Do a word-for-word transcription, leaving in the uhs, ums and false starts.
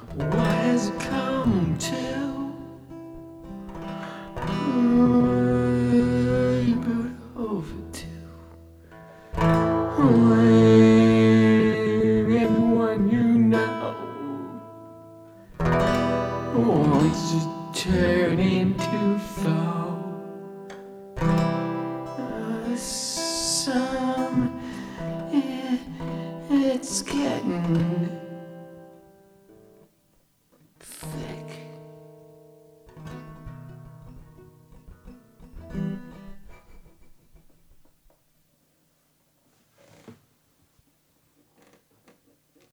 What has it come to? Oh, you put over to when everyone you know wants to turn into foe. Uh, some it, it's getting